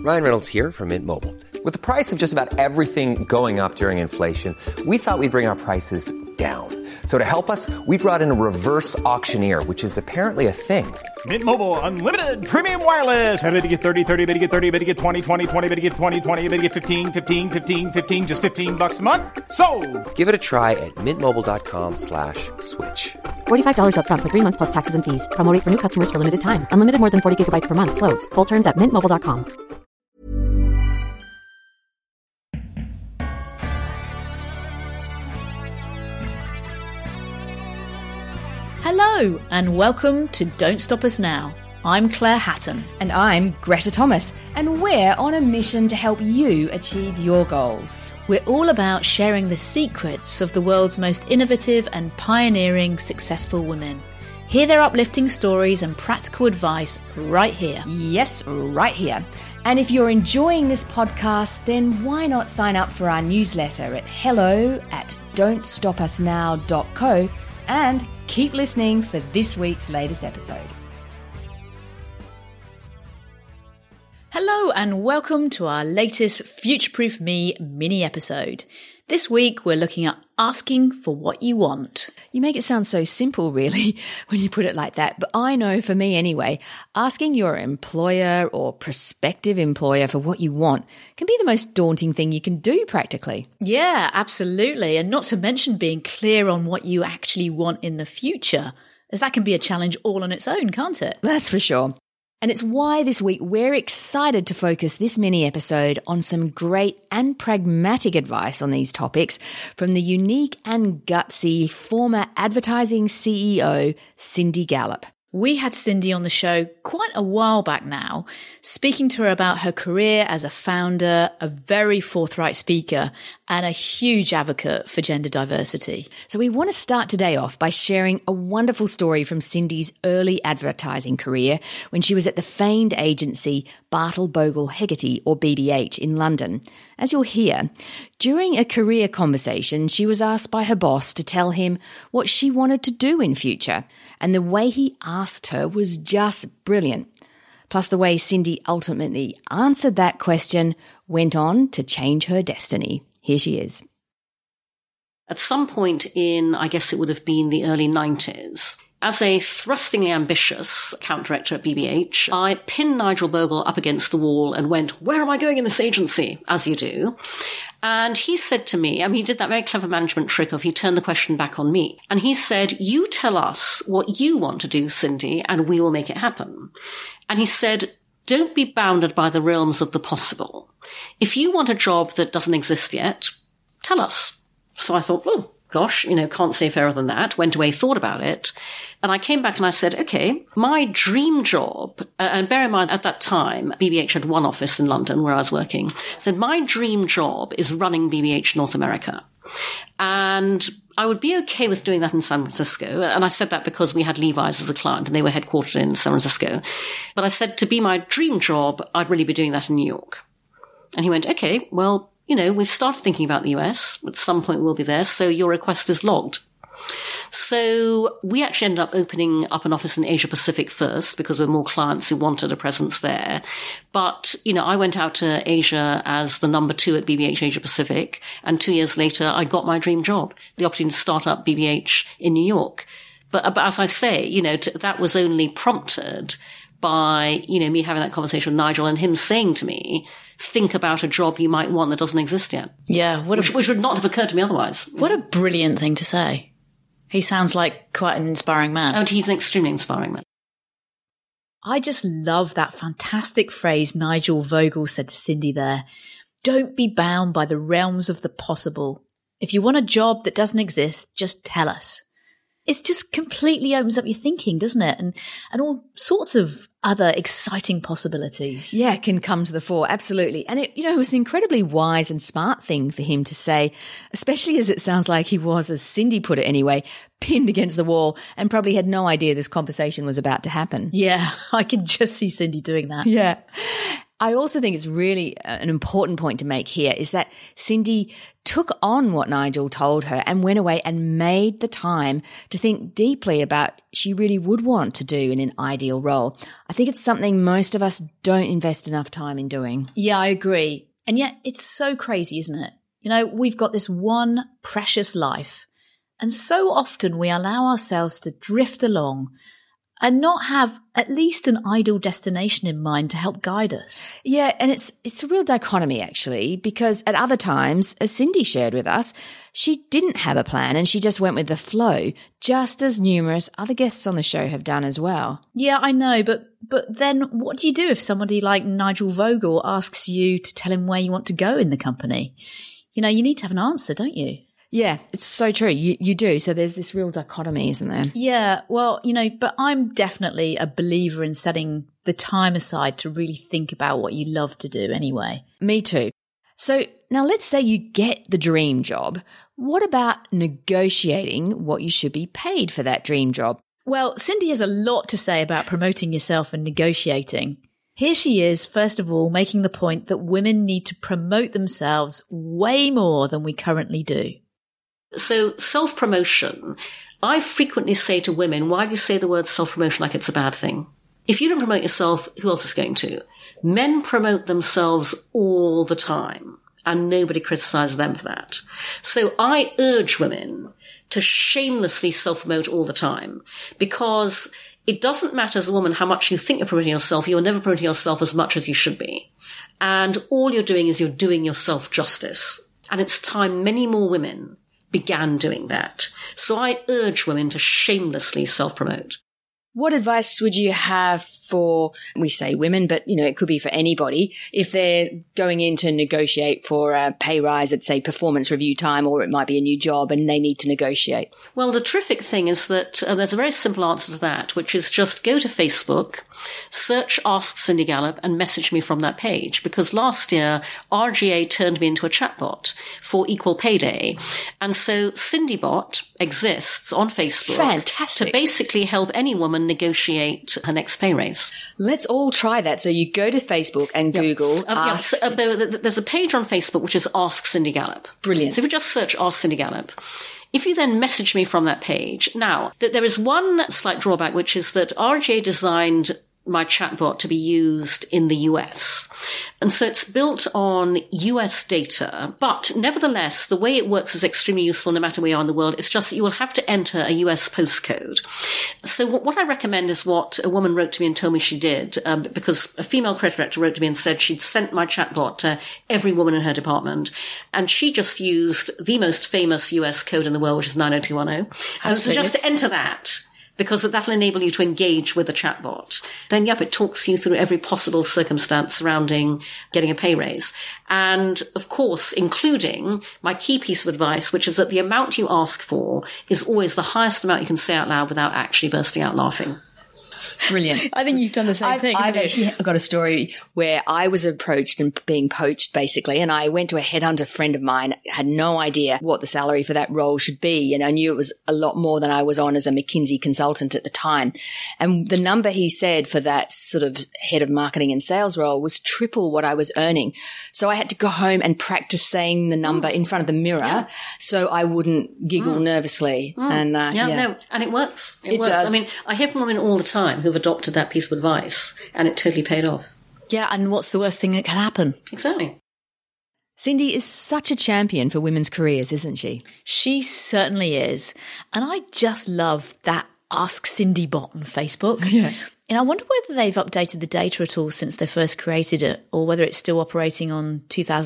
Ryan Reynolds here from Mint Mobile. With the price of just about everything going up during inflation, we thought we'd bring our prices down. So to help us, we brought in a reverse auctioneer, which is apparently a thing. Mint Mobile Unlimited Premium Wireless. How to get 30, 30, bit to get 30, bit to get 20, 20, 20, bit to get 20, 20, bit to get 15, 15, 15, 15, just $15 a month? Sold! Give it a try at mintmobile.com/switch. $45 up front for 3 months plus taxes and fees. Promo rate for new customers for limited time. Unlimited more than 40 gigabytes per month. Slows full terms at mintmobile.com. Hello and welcome to Don't Stop Us Now. I'm Claire Hatton. And I'm Greta Thomas. And we're on a mission to help you achieve your goals. We're all about sharing the secrets of the world's most innovative and pioneering successful women. Hear their uplifting stories and practical advice right here. Yes, right here. And if you're enjoying this podcast, then why not sign up for our newsletter at hello@don'tstopusnow.co and keep listening for this week's latest episode. Hello and welcome to our latest Future-Proof Me mini episode. This week we're looking at asking for what you want. You make it sound so simple, really, when you put it like that. But I know, for me anyway, asking your employer or prospective employer for what you want can be the most daunting thing you can do, practically. Yeah, absolutely. And not to mention being clear on what you actually want in the future, as that can be a challenge all on its own, can't it? That's for sure. And it's why this week we're excited to focus this mini episode on some great and pragmatic advice on these topics from the unique and gutsy former advertising CEO, Cindy Gallop. We had Cindy on the show quite a while back now, speaking to her about her career as a founder, a very forthright speaker, and a huge advocate for gender diversity. So we want to start today off by sharing a wonderful story from Cindy's early advertising career when she was at the famed agency Bartle Bogle Hegarty, or BBH, in London. As you'll hear, during a career conversation, she was asked by her boss to tell him what she wanted to do in future, and the way he asked her was just brilliant. Plus, the way Cindy ultimately answered that question went on to change her destiny. Here she is. At some point in, I guess it would have been the early 90s, as a thrustingly ambitious account director at BBH, I pinned Nigel Bogle up against the wall and went, "Where am I going in this agency?" As you do. And he said to me, he did that very clever management trick of he turned the question back on me. And he said, "You tell us what you want to do, Cindy, and we will make it happen." And he said, "Don't be bounded by the realms of the possible. If you want a job that doesn't exist yet, tell us." So I thought, oh, gosh, can't say fairer than that. Went away, thought about it. And I came back and I said, okay, my dream job, and bear in mind at that time, BBH had one office in London where I was working. So my dream job is running BBH North America. And I would be okay with doing that in San Francisco. And I said that because we had Levi's as a client and they were headquartered in San Francisco. But I said to be my dream job, I'd really be doing that in New York. And he went, okay, well, we've started thinking about the US. At some point we'll be there. So your request is logged. So we actually ended up opening up an office in Asia Pacific first because there were more clients who wanted a presence there. But, I went out to Asia as the number 2 at BBH Asia Pacific. And 2 years later, I got my dream job, the opportunity to start up BBH in New York. But as I say, that was only prompted by, me having that conversation with Nigel and him saying to me, think about a job you might want that doesn't exist yet. Yeah. Which would not have occurred to me otherwise. What a brilliant thing to say. He sounds like quite an inspiring man. And he's an extremely inspiring man. I just love that fantastic phrase Nigel Bogle said to Cindy there. Don't be bound by the realms of the possible. If you want a job that doesn't exist, just tell us. It just completely opens up your thinking, doesn't it? And all sorts of other exciting possibilities. Yeah, can come to the fore. Absolutely. And it was an incredibly wise and smart thing for him to say, especially as it sounds like he was, as Cindy put it anyway, pinned against the wall and probably had no idea this conversation was about to happen. Yeah, I can just see Cindy doing that. Yeah. I also think it's really an important point to make here is that Cindy took on what Nigel told her and went away and made the time to think deeply about she really would want to do in an ideal role. I think it's something most of us don't invest enough time in doing. Yeah, I agree. And yet it's so crazy, isn't it? You know, we've got this one precious life, and so often we allow ourselves to drift along and not have at least an ideal destination in mind to help guide us. Yeah, and it's a real dichotomy, actually, because at other times, as Cindy shared with us, she didn't have a plan and she just went with the flow, just as numerous other guests on the show have done as well. Yeah, I know, but then what do you do if somebody like Nigel Vogel asks you to tell him where you want to go in the company? You know, you need to have an answer, don't you? Yeah, it's so true. You do. So there's this real dichotomy, isn't there? Yeah, well, you know, but I'm definitely a believer in setting the time aside to really think about what you love to do anyway. Me too. So now let's say you get the dream job. What about negotiating what you should be paid for that dream job? Well, Cindy has a lot to say about promoting yourself and negotiating. Here she is, first of all, making the point that women need to promote themselves way more than we currently do. So self-promotion, I frequently say to women, why do you say the word self-promotion like it's a bad thing? If you don't promote yourself, who else is going to? Men promote themselves all the time, and nobody criticizes them for that. So I urge women to shamelessly self-promote all the time, because it doesn't matter as a woman how much you think you're promoting yourself, you're never promoting yourself as much as you should be. And all you're doing is you're doing yourself justice. And it's time many more women began doing that. So I urge women to shamelessly self-promote. What advice would you have for, we say women, but you know, it could be for anybody, if they're going in to negotiate for a pay rise at, say, performance review time, or it might be a new job and they need to negotiate? Well, the terrific thing is that there's a very simple answer to that, which is just go to Facebook, search Ask Cindy Gallop and message me from that page. Because last year, RGA turned me into a chatbot for Equal Pay Day. And so CindyBot exists on Facebook. Fantastic. To basically help any woman negotiate her next pay raise. Let's all try that. So you go to Facebook and Google Ask. There's a page on Facebook which is Ask Cindy Gallop. Brilliant. So if you just search Ask Cindy Gallop, if you then message me from that page, now there is one slight drawback, which is that RGA designed my chatbot to be used in the US. And so it's built on US data, but nevertheless, the way it works is extremely useful no matter where you are in the world. It's just that you will have to enter a US postcode. So what I recommend is what a woman wrote to me and told me she did, because a female creative director wrote to me and said she'd sent my chatbot to every woman in her department, and she just used the most famous US code in the world, which is 90210. So just to enter that, because that'll enable you to engage with the chatbot. Then, it talks you through every possible circumstance surrounding getting a pay raise. And, of course, including my key piece of advice, which is that the amount you ask for is always the highest amount you can say out loud without actually bursting out laughing. Brilliant. I think you've done the same thing. I've actually got a story where I was approached and being poached, basically, and I went to a headhunter friend of mine, had no idea what the salary for that role should be, and I knew it was a lot more than I was on as a McKinsey consultant at the time. And the number he said for that sort of head of marketing and sales role was triple what I was earning. So I had to go home and practice saying the number in front of the mirror so I wouldn't giggle nervously. And and it works. It works. Does. I mean, I hear from women all the time who've adopted that piece of advice, and it totally paid off. Yeah, and what's the worst thing that can happen? Exactly. Cindy is such a champion for women's careers, isn't she? She certainly is. And I just love that Ask Cindy bot on Facebook. Yeah. And I wonder whether they've updated the data at all since they first created it, or whether it's still operating on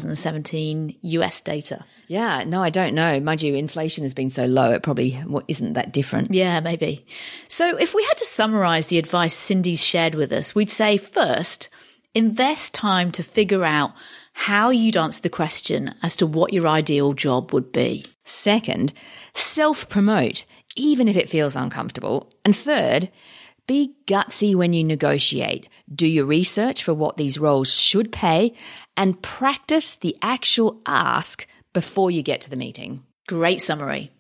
2017 US data. Yeah, no, I don't know. Mind you, inflation has been so low, it probably isn't that different. Yeah, maybe. So if we had to summarize the advice Cindy's shared with us, we'd say first, invest time to figure out how you'd answer the question as to what your ideal job would be. Second, self-promote, even if it feels uncomfortable. And third, be gutsy when you negotiate. Do your research for what these roles should pay and practice the actual ask before you get to the meeting. Great summary.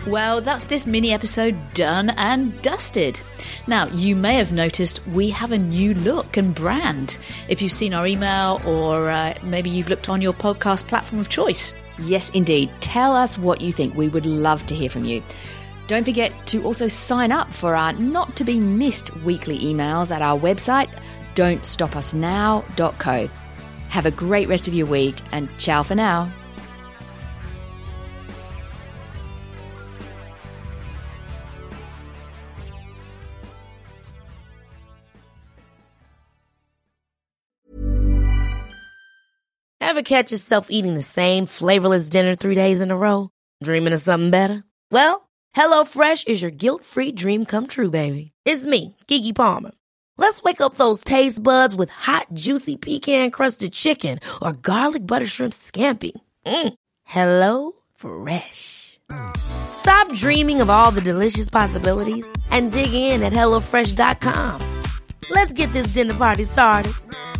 Well, that's this mini episode done and dusted. Now, you may have noticed we have a new look and brand. If you've seen our email or maybe you've looked on your podcast platform of choice. Yes, indeed. Tell us what you think. We would love to hear from you. Don't forget to also sign up for our not-to-be-missed weekly emails at our website, don'tstopusnow.co. Have a great rest of your week, and ciao for now. Ever catch yourself eating the same flavorless dinner 3 days in a row? Dreaming of something better? Well, HelloFresh is your guilt-free dream come true, baby. It's me, Keke Palmer. Let's wake up those taste buds with hot, juicy pecan-crusted chicken or garlic butter shrimp scampi. Hello Fresh. Stop dreaming of all the delicious possibilities and dig in at HelloFresh.com. Let's get this dinner party started.